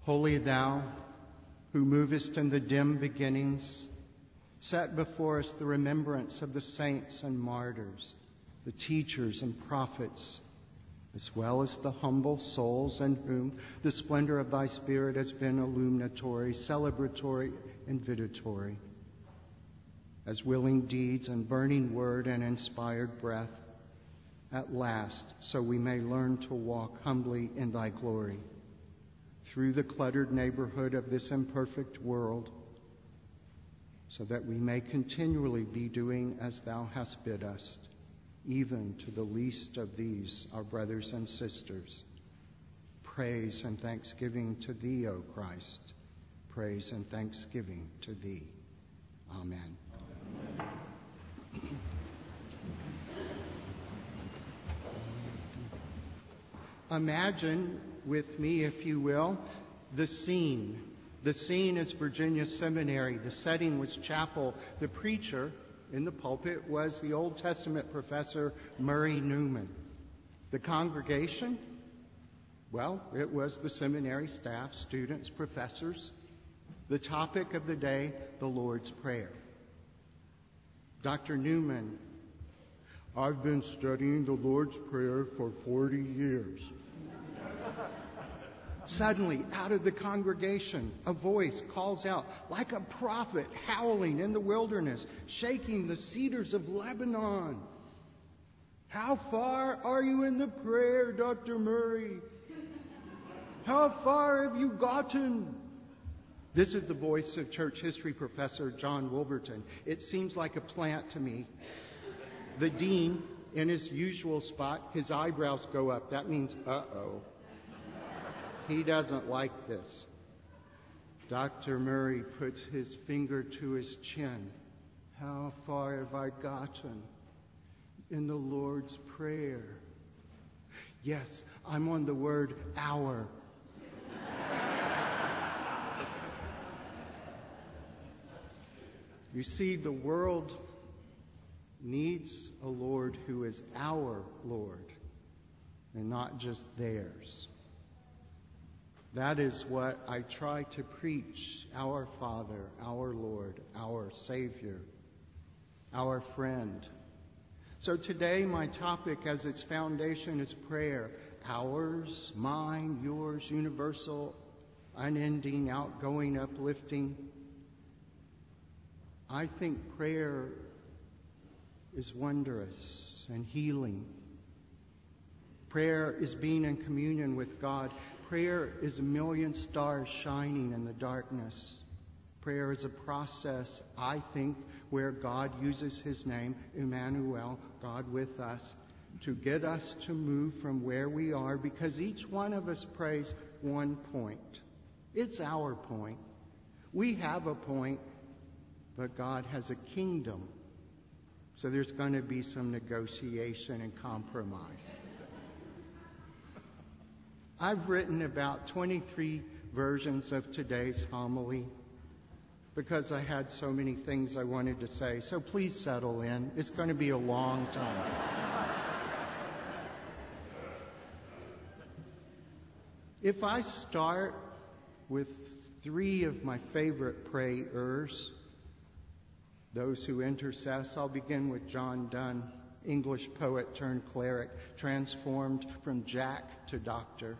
Holy thou, who movest in the dim beginnings, set before us the remembrance of the saints and martyrs, the teachers and prophets, as well as the humble souls in whom the splendor of thy Spirit has been illuminatory, celebratory, invitatory. As willing deeds and burning word and inspired breath, at last, so we may learn to walk humbly in thy glory through the cluttered neighborhood of this imperfect world, so that we may continually be doing as thou hast bid us, even to the least of these, our brothers and sisters. Praise and thanksgiving to thee, O Christ. Praise and thanksgiving to thee. Amen. Imagine with me, if you will, the scene. The scene is Virginia Seminary. The setting was chapel. The preacher in the pulpit was the Old Testament professor Murray Newman. The congregation, well, it was the seminary staff, students, professors. The topic of the day, the Lord's Prayer. Dr. Newman, I've been studying the Lord's Prayer for 40 years. Suddenly, out of the congregation, a voice calls out, like a prophet howling in the wilderness, shaking the cedars of Lebanon. How far are you in the prayer, Dr. Murray? How far have you gotten? This is the voice of church history professor John Wolverton. It seems like a plant to me. The dean, in his usual spot, his eyebrows go up. That means, uh-oh. He doesn't like this. Dr. Murray puts his finger to his chin. How far have I gotten in the Lord's Prayer? Yes, I'm on the word hour. You see, the world needs a Lord who is our Lord and not just theirs. That is what I try to preach, our Father, our Lord, our Savior, our friend. So today my topic as its foundation is prayer. Ours, mine, yours, universal, unending, outgoing, uplifting. I think prayer is wondrous and healing. Prayer is being in communion with God. Prayer is a million stars shining in the darkness. Prayer is a process, I think, where God uses his name, Emmanuel, God with us, to get us to move from where we are, because each one of us prays one point. It's our point. We have a point, but God has a kingdom. So there's going to be some negotiation and compromise. I've written about 23 versions of today's homily because I had so many things I wanted to say. So please settle in. It's going to be a long time. If I start with 3 of my favorite prayers, those who intercess, I'll begin with John Donne, English poet turned cleric, transformed from Jack to doctor.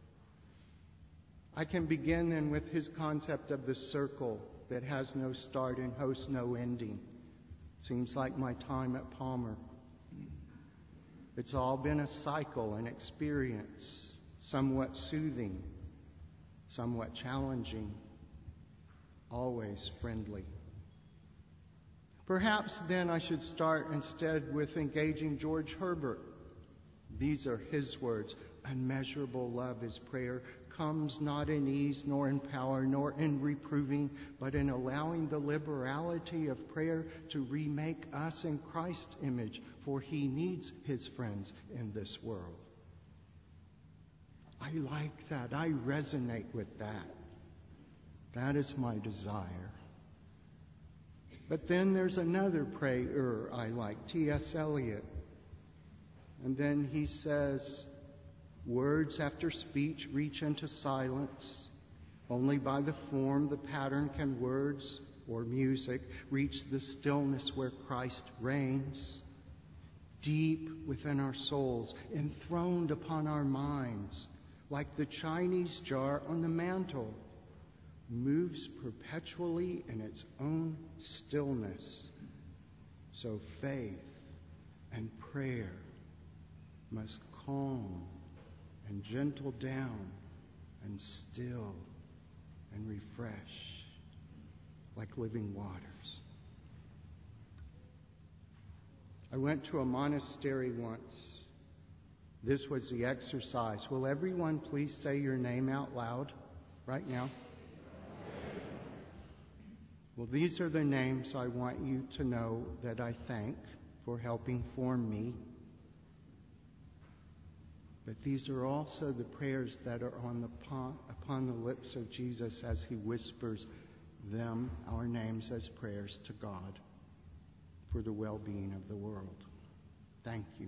I can begin then with his concept of the circle that has no start and hosts no ending. Seems like my time at Palmer. It's all been a cycle, an experience, somewhat soothing, somewhat challenging, always friendly. Perhaps then I should start instead with engaging George Herbert. These are his words. Unmeasurable love is prayer, comes not in ease, nor in power, nor in reproving, but in allowing the liberality of prayer to remake us in Christ's image, for he needs his friends in this world. I like that. I resonate with that. That is my desire. But then there's another prayer I like, T.S. Eliot. And then he says, words after speech reach into silence. Only by the form, the pattern, can words or music reach the stillness where Christ reigns. Deep within our souls, enthroned upon our minds, like the Chinese jar on the mantle, moves perpetually in its own stillness. So faith and prayer must calm and gentle down and still and refresh like living waters. I went to a monastery once. This was the exercise. Will everyone please say your name out loud right now? Well, these are the names I want you to know that I thank for helping form me. But these are also the prayers that are upon the lips of Jesus as he whispers them, our names, as prayers to God for the well-being of the world. Thank you.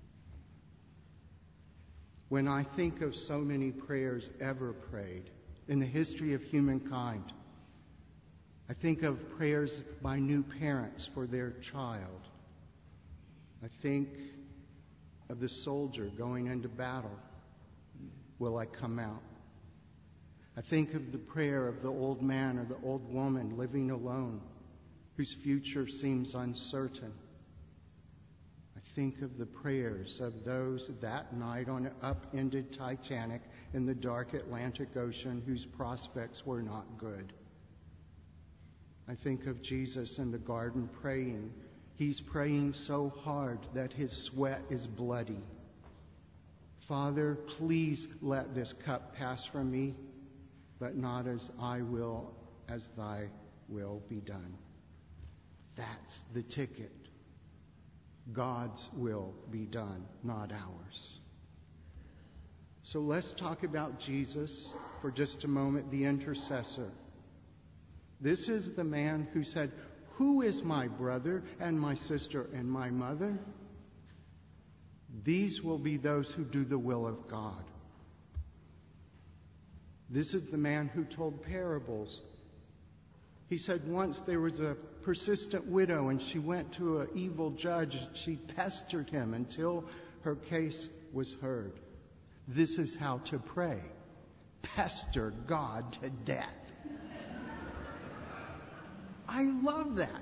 When I think of so many prayers ever prayed in the history of humankind, I think of prayers by new parents for their child. I think of the soldier going into battle. Will I come out? I think of the prayer of the old man or the old woman living alone, whose future seems uncertain. I think of the prayers of those that night on an upended Titanic in the dark Atlantic Ocean whose prospects were not good. I think of Jesus in the garden praying. He's praying so hard that his sweat is bloody. Father, please let this cup pass from me, but not as I will, as thy will be done. That's the ticket. God's will be done, not ours. So let's talk about Jesus for just a moment, the intercessor. This is the man who said, "Who is my brother and my sister and my mother?" These will be those who do the will of God. This is the man who told parables. He said once there was a persistent widow and she went to an evil judge. She pestered him until her case was heard. This is how to pray. Pester God to death. I love that.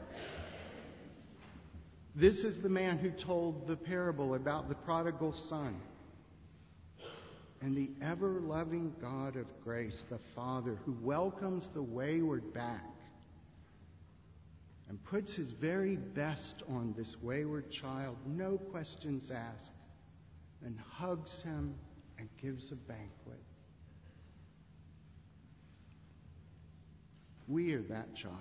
This is the man who told the parable about the prodigal son. And the ever-loving God of grace, the Father, who welcomes the wayward back and puts his very best on this wayward child, no questions asked, and hugs him and gives a banquet. We are that child.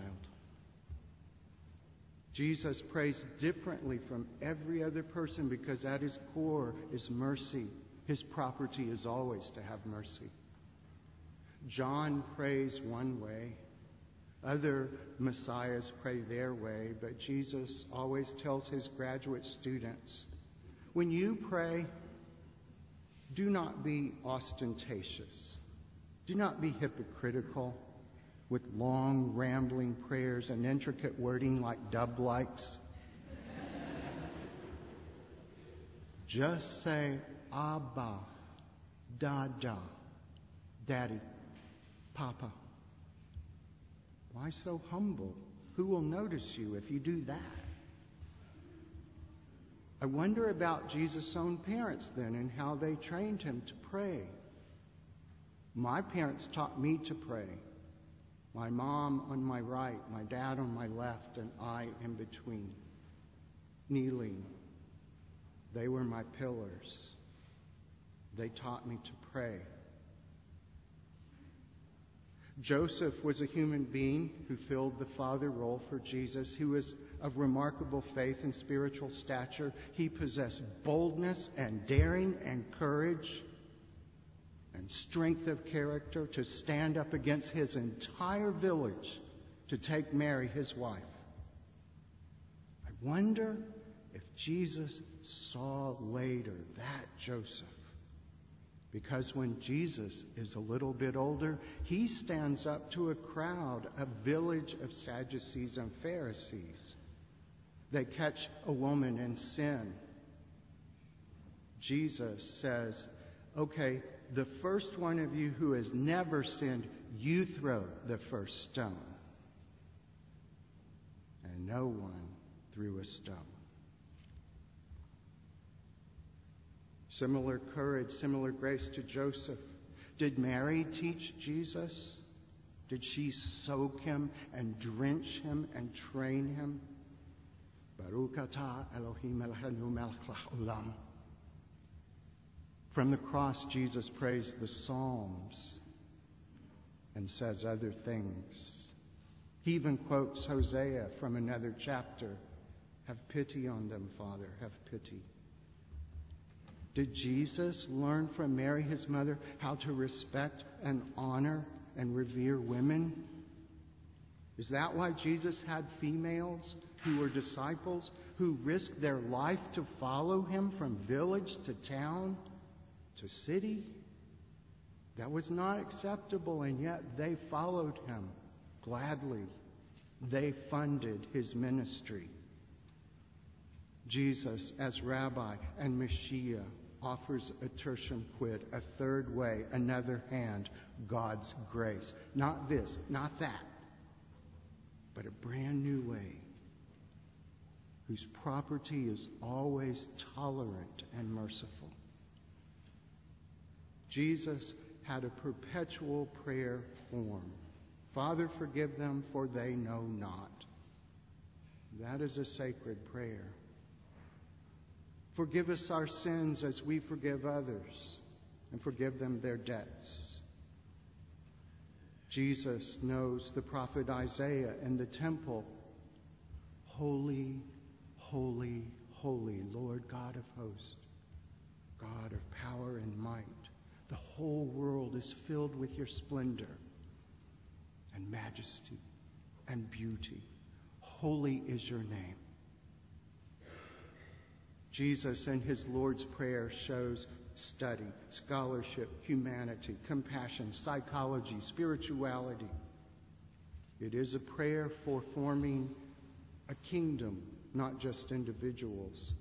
Jesus prays differently from every other person because at his core is mercy. His property is always to have mercy. John prays one way. Other messiahs pray their way, but Jesus always tells his graduate students, when you pray, do not be ostentatious. Do not be hypocritical with long, rambling prayers and intricate wording like dub lights. Just say, Abba, Dada, Daddy, Papa. Why so humble? Who will notice you if you do that? I wonder about Jesus' own parents then and how they trained him to pray. My parents taught me to pray. My mom on my right, my dad on my left, and I in between, kneeling. They were my pillars. They taught me to pray. Joseph was a human being who filled the father role for Jesus. He was of remarkable faith and spiritual stature. He possessed boldness and daring and courage and strength of character to stand up against his entire village to take Mary, his wife. I wonder if Jesus saw later that Joseph Because when Jesus is a little bit older, he stands up to a crowd, a village of Sadducees and Pharisees. They catch a woman in sin. Jesus says, okay, the first one of you who has never sinned, you throw the first stone. And no one threw a stone. Similar courage, similar grace to Joseph. Did Mary teach Jesus? Did she soak him and drench him and train him? Baruch atah Elohim Eloheinu melech haolam. From the cross, Jesus prays the Psalms and says other things. He even quotes Hosea from another chapter. Have pity on them, Father, have pity. Did Jesus learn from Mary, his mother, how to respect and honor and revere women? Is that why Jesus had females who were disciples, who risked their life to follow him from village to town to city? That was not acceptable, and yet they followed him gladly. They funded his ministry. Jesus, as Rabbi and Messiah, offers a tertium quid, a third way, another hand, God's grace. Not this, not that, but a brand new way, whose property is always tolerant and merciful. Jesus had a perpetual prayer form. Father, forgive them, for they know not. That is a sacred prayer. Forgive us our sins as we forgive others, and forgive them their debts. Jesus knows the prophet Isaiah in the temple. Holy, holy, holy, Lord God of hosts, God of power and might. The whole world is filled with your splendor and majesty and beauty. Holy is your name. Jesus in his Lord's Prayer shows study, scholarship, humanity, compassion, psychology, spirituality. It is a prayer for forming a kingdom, not just individuals.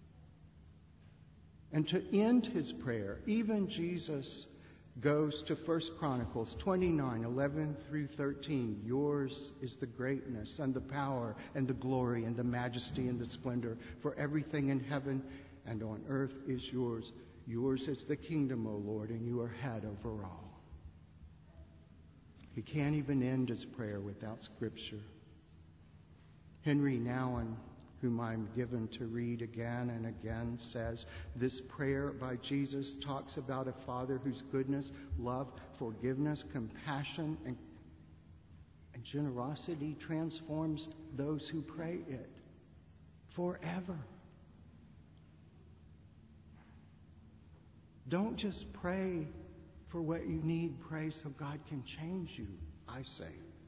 And to end his prayer, even Jesus goes to 1 Chronicles 29, 11 through 13. Yours is the greatness and the power and the glory and the majesty and the splendor, for everything in heaven and on earth is yours. Yours is the kingdom, O Lord, and you are head over all. He can't even end his prayer without Scripture. Henry Nouwen, whom I'm given to read again and again, says this prayer by Jesus talks about a Father whose goodness, love, forgiveness, compassion, and generosity transforms those who pray it forever. Don't just pray for what you need, pray so God can change you, I say.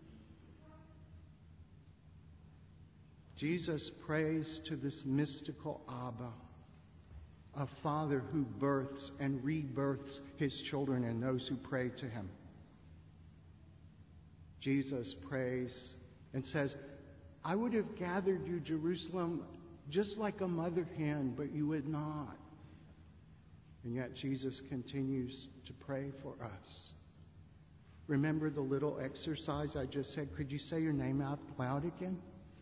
Jesus prays to this mystical Abba, a Father who births and rebirths his children and those who pray to him. Jesus prays and says, I would have gathered you, Jerusalem, just like a mother hen, but you would not. And yet Jesus continues to pray for us. Remember the little exercise I just said? Could you say your name out loud again?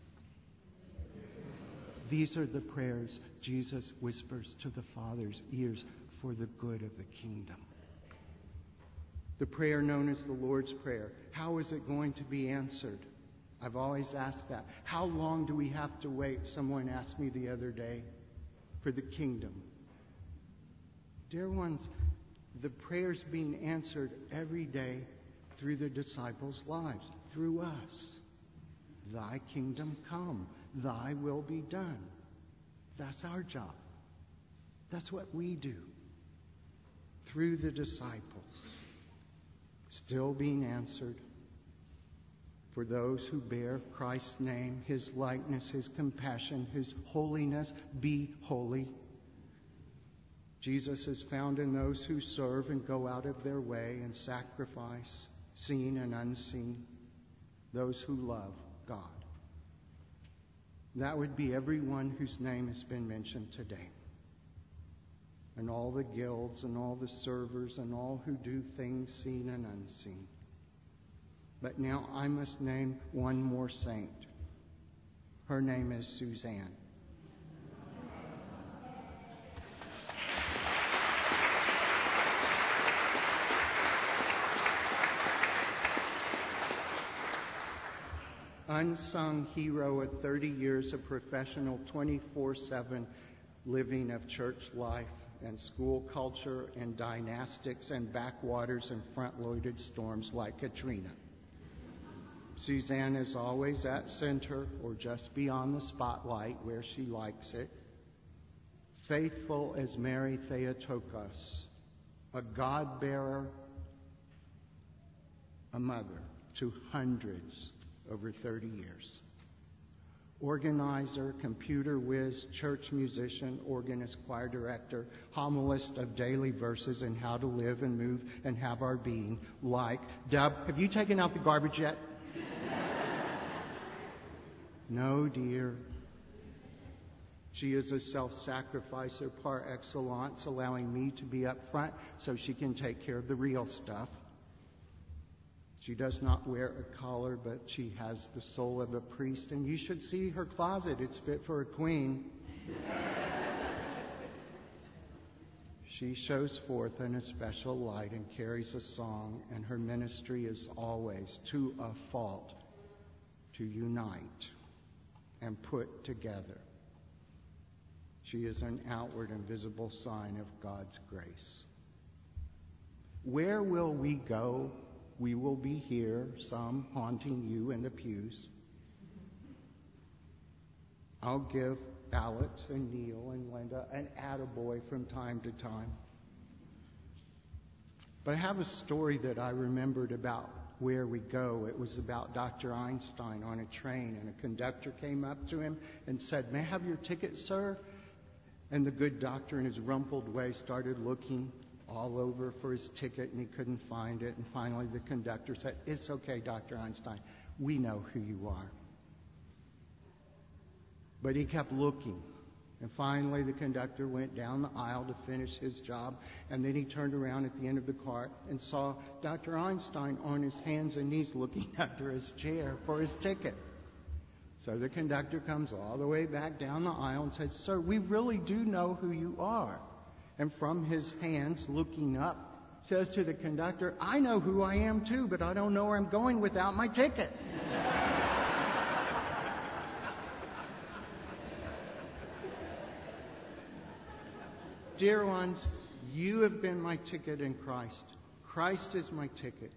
These are the prayers Jesus whispers to the Father's ears for the good of the kingdom. The prayer known as the Lord's Prayer. How is it going to be answered? I've always asked that. How long do we have to wait? Someone asked me the other day, for the kingdom. Dear ones, the prayer's being answered every day through the disciples' lives, through us. Thy kingdom come. Thy will be done. That's our job. That's what we do. Through the disciples. Still being answered for those who bear Christ's name, his likeness, his compassion, his holiness. Be holy. Jesus is found in those who serve and go out of their way and sacrifice, seen and unseen, those who love God. That would be everyone whose name has been mentioned today. And all the guilds and all the servers and all who do things seen and unseen. But now I must name one more saint. Her name is Suzanne. Unsung hero of 30 years of professional 24/7 living of church life and school culture and dynastics and backwaters and front-loaded storms like Katrina. Suzanne is always at center or just beyond the spotlight where she likes it. Faithful as Mary Theotokos, a God-bearer, a mother to hundreds over 30 years. Organizer, computer whiz, church musician, organist, choir director, homilist of daily verses and how to live and move and have our being. Like, Deb, have you taken out the garbage yet? No, dear. She is a self-sacrificer par excellence, allowing me to be up front so she can take care of the real stuff. She does not wear a collar, but she has the soul of a priest. And you should see her closet. It's fit for a queen. She shows forth in a special light and carries a song, and her ministry is always to a fault to unite and put together. She is an outward and visible sign of God's grace. Where will we go? We will be here, some haunting you in the pews. I'll give Alex and Neil and Linda an attaboy from time to time. But I have a story that I remembered about where we go. It was about Dr. Einstein on a train, and a conductor came up to him and said, "May I have your ticket, sir?" And the good doctor, in his rumpled way, started looking all over for his ticket, and he couldn't find it. And finally the conductor said, "It's okay, Dr. Einstein. We know who you are." But he kept looking. And finally the conductor went down the aisle to finish his job, and then he turned around at the end of the cart and saw Dr. Einstein on his hands and knees looking under his chair for his ticket. So the conductor comes all the way back down the aisle and says, "Sir, we really do know who you are." And from his hands, looking up, says to the conductor, "I know who I am too, but I don't know where I'm going without my ticket." Dear ones, you have been my ticket in Christ. Christ is my ticket.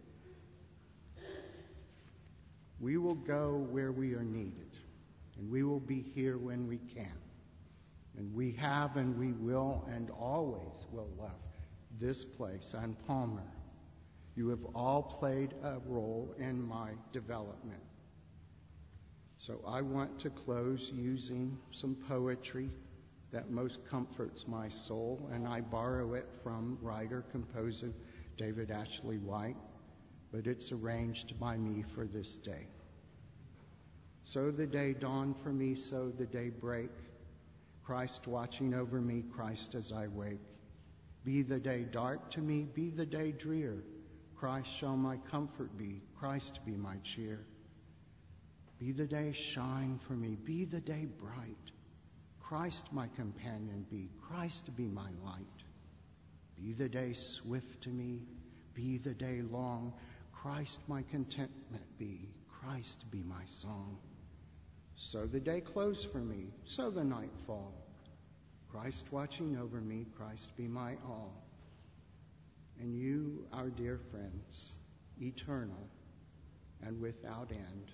We will go where we are needed, and we will be here when we can. And we have and we will and always will love this place and Palmer. You have all played a role in my development. So I want to close using some poetry that most comforts my soul, and I borrow it from writer-composer David Ashley White, but it's arranged by me for this day. So the day dawned for me, so the day break. Christ watching over me, Christ as I wake. Be the day dark to me, be the day drear. Christ shall my comfort be, Christ be my cheer. Be the day shine for me, be the day bright. Christ my companion be, Christ be my light. Be the day swift to me, be the day long. Christ my contentment be, Christ be my song. So the day close for me, so the night fall. Christ watching over me, Christ be my all. And you, our dear friends, eternal and without end,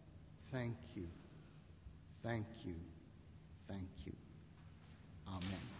thank you, thank you, thank you. Amen.